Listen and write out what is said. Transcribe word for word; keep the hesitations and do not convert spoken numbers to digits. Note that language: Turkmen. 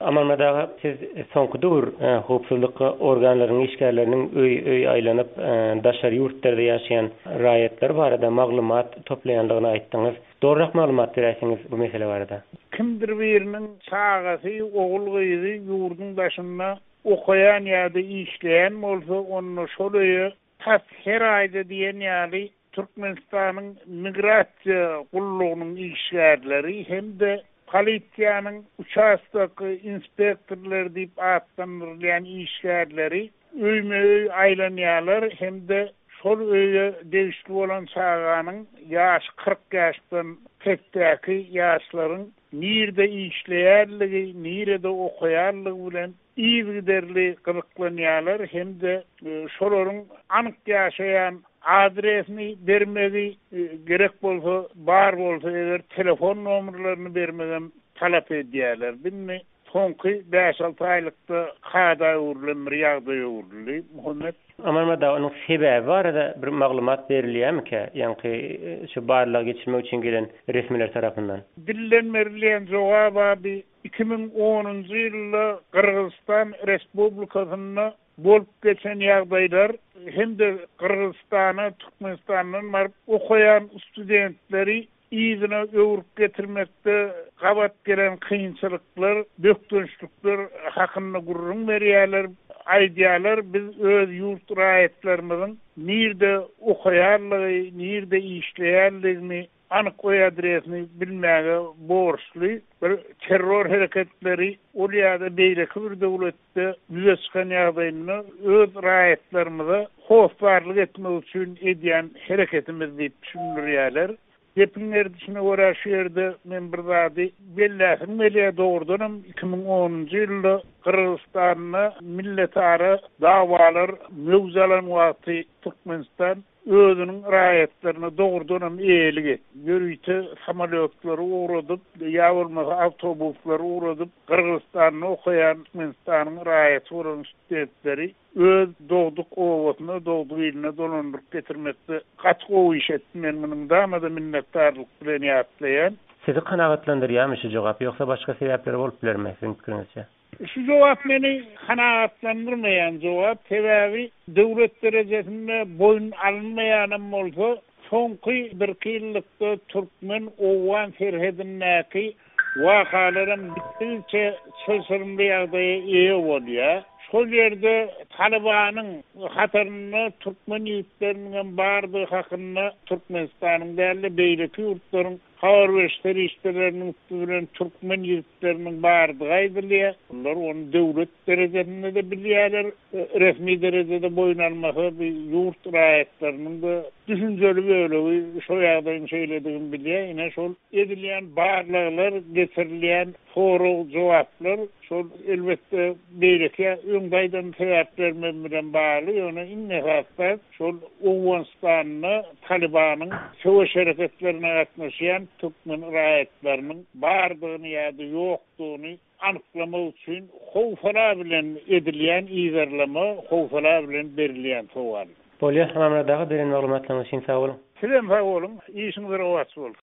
Amalmadaga siz soňky dur howpsuzlyk organlarynyň işgärleriniň öý öý aýlanyp daşary ýurtlarda ýaşaýan raýatlar barada maglumat toplaýanlygyny aýtdyňyz. Dogrurak maglumat berýärsiňiz bu mesele barada. Kimdir biriniň çagasy, ogul gyzy ýurdun daşynda okaýan ýa-da işleýän bolsa, onu şol öýe tas her aýda diýen ýaly Türkmenistanyň migrasiýa gullugynyň işgärleri hem-de polisiýanyň uçastak inspektorlar diýip atlanýan işgärleri öýme-öý aýlanýarlar hem-de şol öýe degişli bolan çaganyň ýaş kırk ýaşdan ketdäki ýaşlaryň nirde işleýärligi, nirde okaýarlygy bilen iýgiderli gyryklanýarlar hem-de şolaryň anyk ýaşaýan adresini bermegi gerek bolsa, bar bolsa eger telefon nomerlerini bermegem talap edýärler. Binni soňky beş alty aýlykda kada urulan ýagdaý uruldy. Muhammed Amalmada onuň sebäbi barada bir maglumat berilýärmi ki, ýani şu barlyga geçirmek üçin gelen resmiler tarapyndan? Dillen berilýän jogaby iki ming onunjy ýylda Kyrgyzstan Respublikasyna bolup geçen ýagdaýlar hem-de Kyrgyzstana, Türkmenistanyň baryp okaýan studentleri ýygyna öwrüp getirmekde gabat gelen kynçylyklar, dökdünçlükler hakynda gurrun berýärler, aýdýarlar biz öz ýurt raýatlarymyzyň nirde okaýarlygy, nirde işleýärligini anyk oý adresini bilmäge borçly. Bir terror hereketleri ol ýa-da beýleki bir döwletde ýüze çykan ýagdaýyny öz raýatlarymyza howpbarlyk etmek üçin edýän hereketimiz diýip düşünýärler. Hepinler dışına göre şu yerde men bir zady belläsin mele dogrudanam iki ming onunjy ýylda Kyrgyzstanyna milletara dawalar mewzalan wagty Türkmenistan özüniň raýatlaryna dogrudanam eýelik etdi. Ýörüýte samolyotlar uğradyp, ýa bolmasa awtobuslar uğradyp Kyrgyzstanyny okaýan Türkmenistanyň raýaty bolan studentleri öz dogduk owasyna, dogduk ýylyna dolandyryp getirmekde gaty gowy iş etdi. Men munyň damada minnetdarlyk bilen ýaplaýan. Sizi kanagatlandyrýarmy şu jogap, ýoksa başga sebäpler bolup bilermi siziň pikirinizçe? Şu jogap meni kanagatlandyrmaýan jogap, sebäbi döwlet derejesinde boyun alınmaýanym bolsa, soňky bir ýyllykda türkmen owan serhedindäki wakalarym bitinçe söýsürmli ýagdaýa eýe bolýar. Şol ýerde Talibanyň hataryny türkmen ýurtlarynyň bardy hakynda Türkmenistanyň däli beýleki ýurtlaryň habar berişleri işlerinin bilen türkmen ýurtlarynyň bardygy aýdylýar. Onlar onu döwlet derejesinde de bilýärler, resmi derejede boyun almagy bir ýurt raýatlarynyň da düşünjeli bölegi şo ýagdaýyny şeýledigini bilýär. Ine şol edilýän barlyklar, getirilýän soraw jogaplar şol elbetde beýleki öňdaýdan sebäpler bilen bagly, ýöne inne hasbat şol Owganstanyny Talibanyň şo şereketlerine gatnaşýan türkmen raýatlarynyň bardygyny ýa-da ýokdugyny anyklamak üçin howfala bilen edilýän ýerleme, howfala bilen berilýän sowal. Bolýar, hamamradagy beren maglumatlaryň üçin sag bolun. Sizem sag bolun, işiniz rast bolsun.